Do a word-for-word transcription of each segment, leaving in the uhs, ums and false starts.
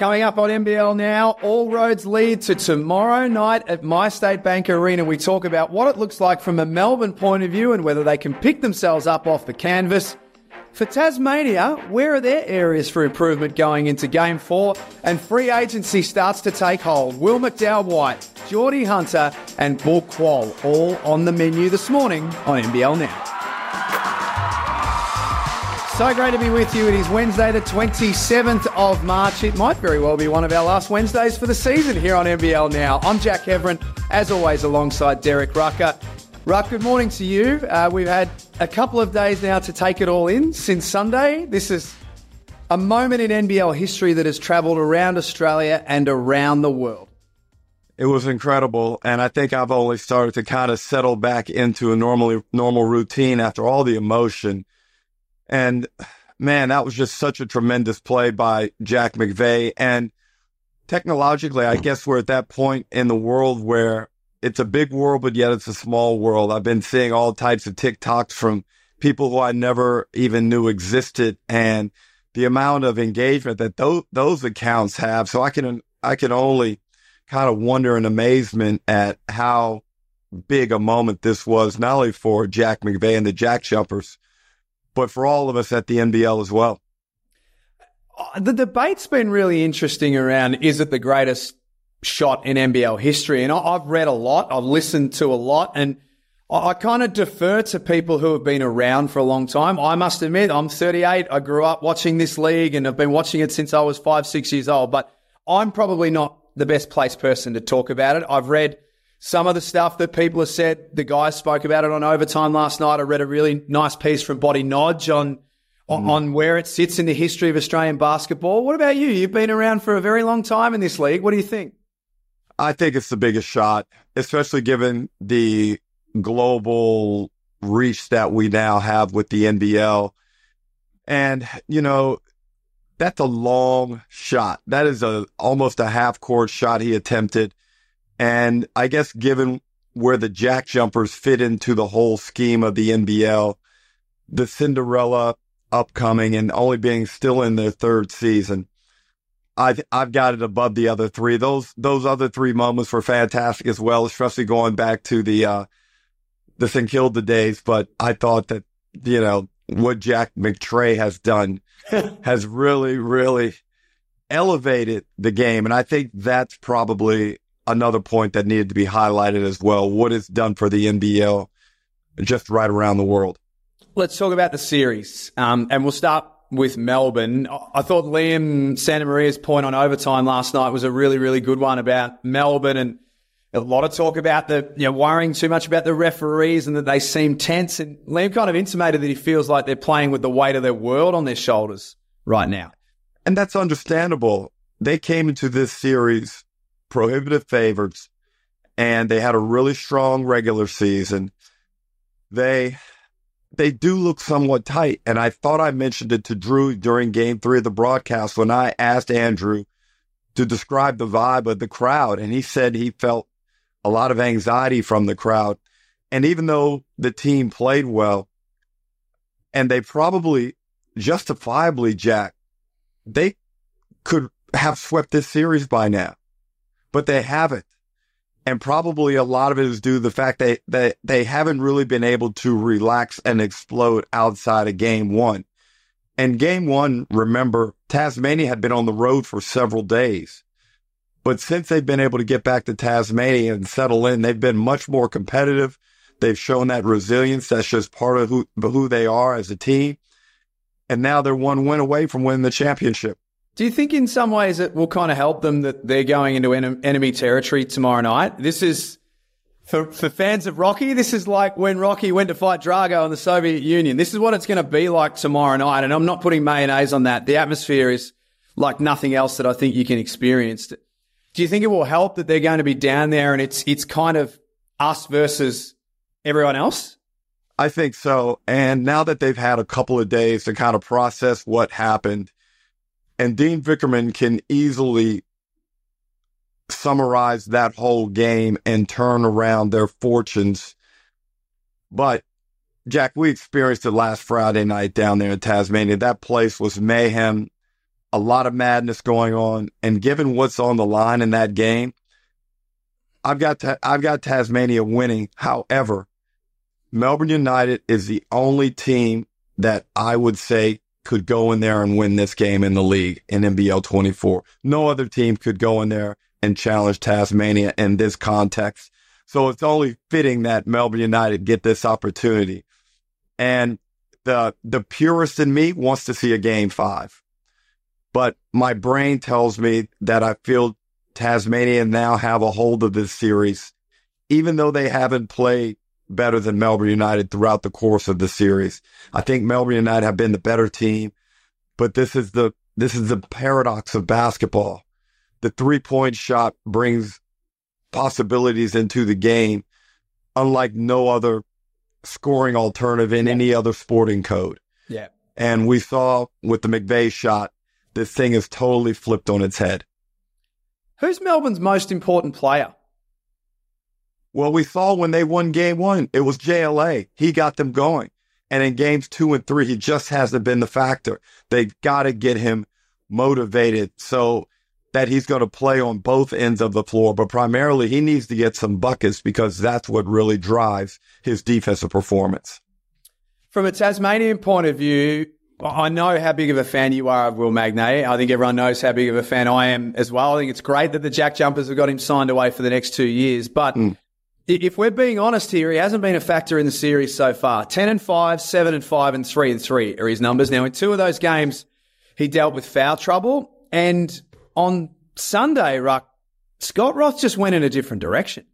coming up on N B L Now, all roads lead to tomorrow night at MyState Bank Arena. We talk about what it looks like from a Melbourne point of view and whether they can pick themselves up off the canvas. For Tasmania, where are their areas for improvement going into Game four? And free agency starts to take hold. Will McDowell-White, Geordie Hunter and Bull Quall all on the menu this morning on N B L Now. So great to be with you. It is Wednesday the twenty-seventh of March. It might very well be one of our last Wednesdays for the season here on N B L Now. I'm Jack Heverin, as always, alongside Derek Rucker. Ruck, good morning to you. Uh, we've had a couple of days now to take it all in since Sunday. This is a moment in N B L history that has travelled around Australia and around the world. It was incredible, and I think I've only started to kind of settle back into a normal, normal routine after all the emotion. And, man, that was just such a tremendous play by Jack McVay. And technologically, I guess we're at that point in the world where it's a big world, but yet it's a small world. I've been seeing all types of TikToks from people who I never even knew existed, and the amount of engagement that those, those accounts have. So I can, I can only kind of wonder in amazement at how big a moment this was, not only for Jack McVay and the Jack Jumpers, but for all of us at the N B L as well. The debate's been really interesting around, is it the greatest shot in N B L history? And I've read a lot, I've listened to a lot, and I kind of defer to people who have been around for a long time. I must admit, I'm thirty-eight. I grew up watching this league and I've been watching it since I was five, six years old, but I'm probably not the best placed person to talk about it. I've read some of the stuff that people have said. The guys spoke about it on Overtime last night. I read a really nice piece from Body Nodge on, on, mm. on where it sits in the history of Australian basketball. What about you? You've been around for a very long time in this league. What do you think? I think it's the biggest shot, especially given the global reach that we now have with the N B L. And, you know, that's a long shot. That is a almost a half-court shot he attempted. And I guess given where the Jack Jumpers fit into the whole scheme of the N B L, the Cinderella upcoming and only being still in their third season, I've, I've got it above the other three. Those, those other three moments were fantastic as well, especially going back to the, uh, the Saint Kilda days. But I thought that, you know, what Jack McTray has done has really, really elevated the game. And I think that's probably another point that needed to be highlighted as well. What it's done for the N B L just right around the world. Let's talk about the series. Um, and we'll start with Melbourne. I thought Liam Santamaria's point on Overtime last night was a really, really good one about Melbourne, and a lot of talk about the, you know, worrying too much about the referees and that they seem tense. And Liam kind of intimated that he feels like they're playing with the weight of their world on their shoulders right now. And that's understandable. They came into this series prohibitive favorites, and they had a really strong regular season. They they do look somewhat tight, and I thought I mentioned it to Drew during game three of the broadcast when I asked Andrew to describe the vibe of the crowd, and he said he felt a lot of anxiety from the crowd. And even though the team played well, and they probably justifiably, Jack, they could have swept this series by now, but they haven't. And probably a lot of it is due to the fact that they, they haven't really been able to relax and explode outside of game one. And game one, remember, Tasmania had been on the road for several days. But since they've been able to get back to Tasmania and settle in, they've been much more competitive. They've shown that resilience. That's just part of who, who they are as a team. And now they're one win away from winning the championship. Do you think in some ways it will kind of help them that they're going into en- enemy territory tomorrow night? This is, for, for fans of Rocky, this is like when Rocky went to fight Drago in the Soviet Union. This is what it's going to be like tomorrow night. And I'm not putting mayonnaise on that. The atmosphere is like nothing else that I think you can experience. Do you think it will help that they're going to be down there and it's it's kind of us versus everyone else? I think so. And now that they've had a couple of days to kind of process what happened, and Dean Vickerman can easily summarize that whole game and turn around their fortunes. But, Jack, we experienced it last Friday night down there in Tasmania. That place was mayhem. a lot of madness going on. And given what's on the line in that game, I've got ta- I've got Tasmania winning. However, Melbourne United is the only team that I would say could go in there and win this game in the league in N B L twenty-four. No other team could go in there and challenge Tasmania in this context. So it's only fitting that Melbourne United get this opportunity. And the the purist in me wants to see a game five. But my brain tells me that I feel Tasmania now have a hold of this series, even though they haven't played better than Melbourne United throughout the course of the series. I think Melbourne United have been the better team, but this is the this is the paradox of basketball. The three-point shot brings possibilities into the game, unlike no other scoring alternative in any other sporting code. Yeah. And we saw with the McVeigh shot, this thing is totally flipped on its head. Who's Melbourne's most important player? Well, we saw when they won game one, it was J L A. He got them going. And in games two and three, he just hasn't been the factor. They've got to get him motivated so that he's going to play on both ends of the floor. But primarily, he needs to get some buckets because that's what really drives his defensive performance. From a Tasmanian point of view, I know how big of a fan you are of Will Magnay. I think everyone knows how big of a fan I am as well. I think it's great that the Jack Jumpers have got him signed away for the next two years. But mm. if we're being honest here, he hasn't been a factor in the series so far. ten and five, seven and five, and three and three are his numbers. Now, in two of those games, he dealt with foul trouble. And on Sunday, Ruck, Scott Roth just went in a different direction.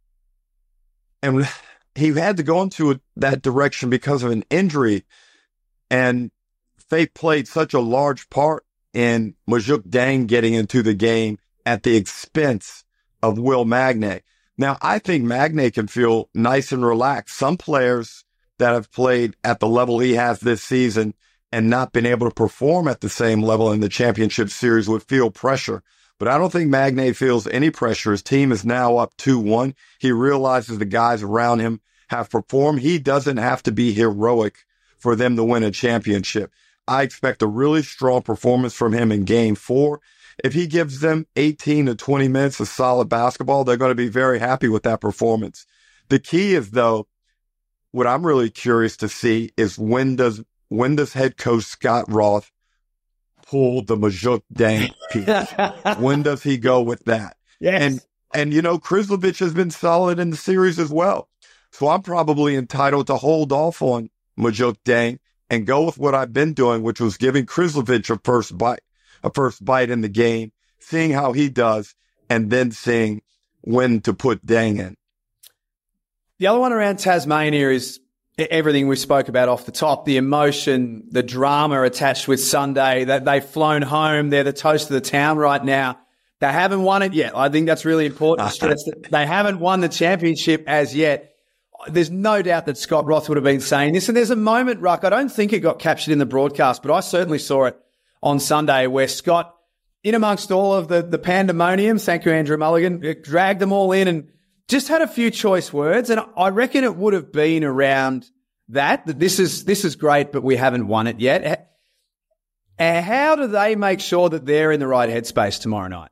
And he had to go into that direction because of an injury. And Faith played such a large part in Majok Dang getting into the game at the expense of Will Magnay. Now, I think Magnay can feel nice and relaxed. Some players that have played at the level he has this season and not been able to perform at the same level in the championship series would feel pressure. But I don't think Magnay feels any pressure. His team is now up two one. He realizes the guys around him have performed. He doesn't have to be heroic for them to win a championship. I expect a really strong performance from him in game four. If he gives them eighteen to twenty minutes of solid basketball, they're going to be very happy with that performance. The key is, though, what I'm really curious to see is when does when does head coach Scott Roth pull the Majok Dang piece? When does he go with that? Yes. And, and you know, Krislovich has been solid in the series as well. So I'm probably entitled to hold off on Majok Dang and go with what I've been doing, which was giving Krislovich a first bite, a first bite in the game, seeing how he does, and then seeing when to put Dang in. The other one around Tasmania is everything we spoke about off the top, the emotion, the drama attached with Sunday, that they've flown home. They're the toast of the town right now. They haven't won it yet. I think that's really important to stress that they haven't won the championship as yet. There's no doubt that Scott Roth would have been saying this. And there's a moment, Ruck, I don't think it got captured in the broadcast, but I certainly saw it on Sunday where Scott, in amongst all of the, the pandemonium, thank you, Andrew Mulligan, dragged them all in and just had a few choice words. And I reckon it would have been around that, that this is, this is great, but we haven't won it yet. And how do they make sure that they're in the right headspace tomorrow night?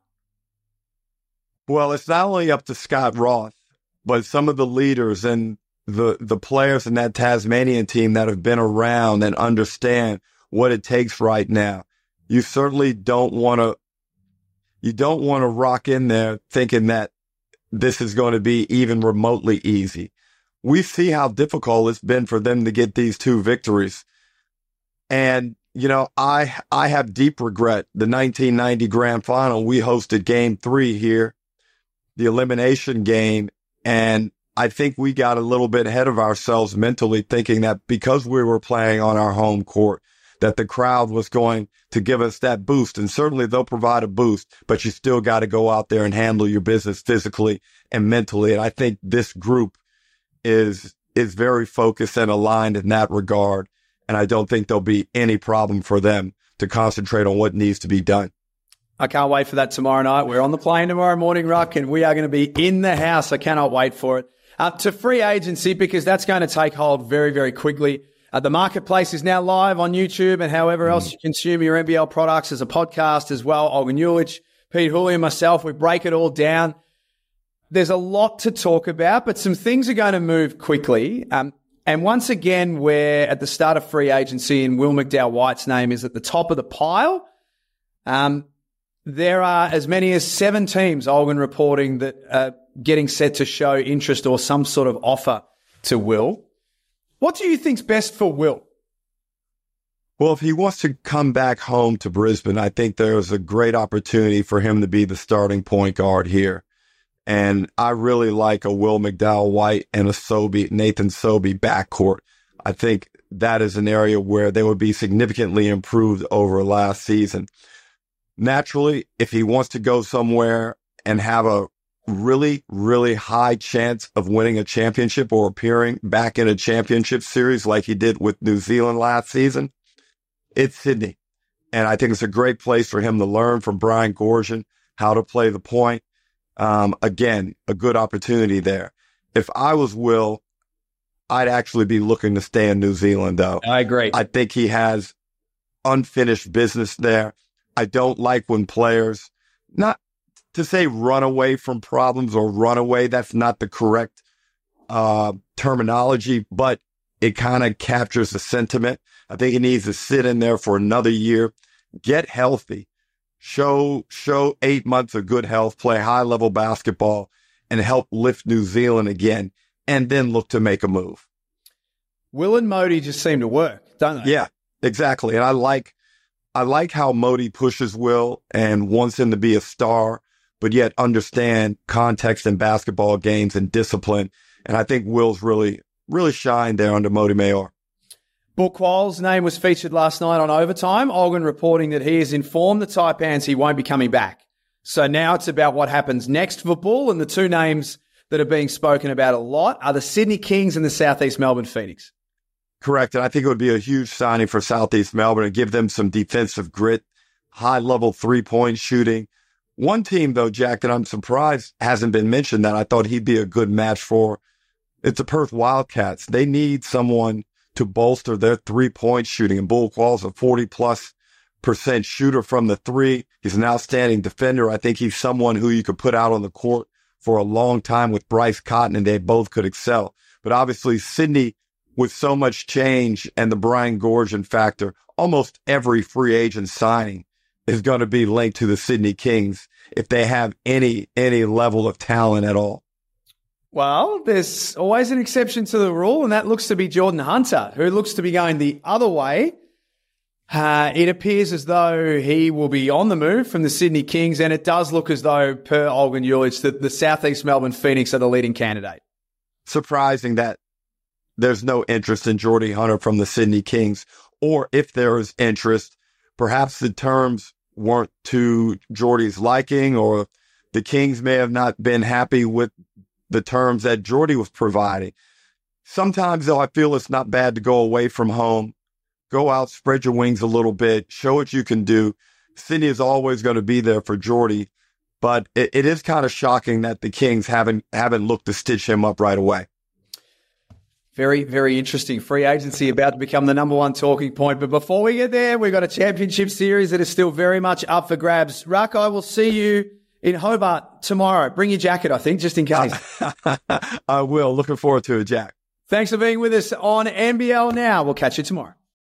Well, it's not only up to Scott Roth, but some of the leaders and the, the players in that Tasmanian team that have been around and understand what it takes right now. You certainly don't want to, you don't want to rock in there thinking that this is going to be even remotely easy. We see how difficult it's been for them to get these two victories. And, you know, I, I have deep regret. The nineteen ninety grand final, we hosted game three here, the elimination game. And I think we got a little bit ahead of ourselves mentally, thinking that because we were playing on our home court, that the crowd was going to give us that boost. And certainly they'll provide a boost, but you still got to go out there and handle your business physically and mentally. And I think this group is, is very focused and aligned in that regard. And I don't think there'll be any problem for them to concentrate on what needs to be done. I can't wait for that tomorrow night. We're on the plane tomorrow morning, Ruck, and we are going to be in the house. I cannot wait for it. Uh, to free agency, because that's going to take hold very, very quickly. Uh, the marketplace is now live on YouTube and however else you consume your N B L products as a podcast as well. Olgun Uluc, Pete Hooley and myself, we break it all down. There's a lot to talk about, but some things are going to move quickly. Um, and once again, we're at the start of free agency and Will McDowell-White's name is at the top of the pile. Um, there are as many as seven teams, Olgun, reporting that are getting set to show interest or some sort of offer to Will. What do you think's best for Will? Well, if he wants to come back home to Brisbane, I think there's a great opportunity for him to be the starting point guard here. And I really like a Will McDowell-White and a Sobey, Nathan Sobey backcourt. I think that is an area where they would be significantly improved over last season. Naturally, if he wants to go somewhere and have a really, really high chance of winning a championship or appearing back in a championship series like he did with New Zealand last season, it's Sydney. And I think it's a great place for him to learn from Brian Goorjian how to play the point. Um, again, a good opportunity there. If I was Will, I'd actually be looking to stay in New Zealand, though. I agree. I think he has unfinished business there. I don't like when players, not to say run away from problems or run away, that's not the correct uh, terminology, but it kind of captures the sentiment. I think he needs to sit in there for another year, get healthy, show show eight months of good health, play high-level basketball, and help lift New Zealand again, and then look to make a move. Will and Modi just seem to work, don't they? Yeah, exactly. And I like I like how Modi pushes Will and wants him to be a star, but yet understand context in basketball games and discipline. And I think Will's really, really shined there under Modi Maor. Book Qualls' name was featured last night on Overtime. Olgun reporting that he has informed the Taipans he won't be coming back. So now it's about what happens next for Bull, and the two names that are being spoken about a lot are the Sydney Kings and the Southeast Melbourne Phoenix. Correct. And I think it would be a huge signing for Southeast Melbourne to give them some defensive grit, high-level three-point shooting. One team, though, Jack, that I'm surprised hasn't been mentioned that I thought he'd be a good match for, it's the Perth Wildcats. They need someone to bolster their three-point shooting. And Bull Qualls, a forty-plus percent shooter from the three. He's an outstanding defender. I think he's someone who you could put out on the court for a long time with Bryce Cotton, and they both could excel. But obviously, Sydney, with so much change and the Brian Goorjian factor, almost every free agent signing is going to be linked to the Sydney Kings if they have any any level of talent at all. Well, there's always an exception to the rule, and that looks to be Jordan Hunter, who looks to be going the other way. Uh, it appears as though he will be on the move from the Sydney Kings, and it does look as though, per Olgun Uluc, that the Southeast Melbourne Phoenix are the leading candidate. Surprising that there's no interest in Jordy Hunter from the Sydney Kings, or if there is interest, perhaps the terms weren't to Jordy's liking, or the Kings may have not been happy with the terms that Jordy was providing. Sometimes, though, I feel it's not bad to go away from home, go out, spread your wings a little bit, show what you can do. Sydney is always going to be there for Jordy, but it, it is kind of shocking that the Kings haven't haven't looked to stitch him up right away. Very, very interesting. Free agency about to become the number one talking point. But before we get there, we've got a championship series that is still very much up for grabs. Ruck, I will see you in Hobart tomorrow. Bring your jacket, I think, just in case. I will. Looking forward to it, Jack. Thanks for being with us on N B L Now. We'll catch you tomorrow.